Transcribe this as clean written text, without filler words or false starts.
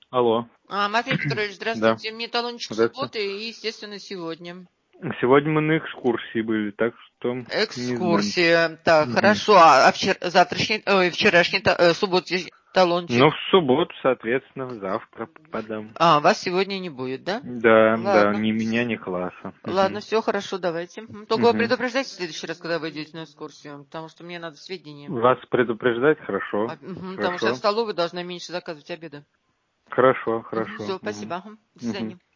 Алло, Матвей Петрович, да, здравствуйте. Мне талончик здравствуйте. субботы и, естественно, сегодня. Сегодня мы на экскурсии были, так что не знаю. Экскурсия. Так, Мгм. хорошо. А вчерашний, субботний Ну, талончик? в субботу, соответственно, завтра подам. Вас сегодня не будет, да? Да, да, Ладно. ни меня, ни класса. Ладно, Мгм. все хорошо, давайте. Только Мгм. предупреждайте в следующий раз, когда вы идете на экскурсию, потому что мне надо сведения. Вас предупреждать? Хорошо, Потому что я в хорошо, столовой должна меньше заказывать обеда. хорошо, хорошо. Все, Мгм. спасибо. До Мгм. свидания.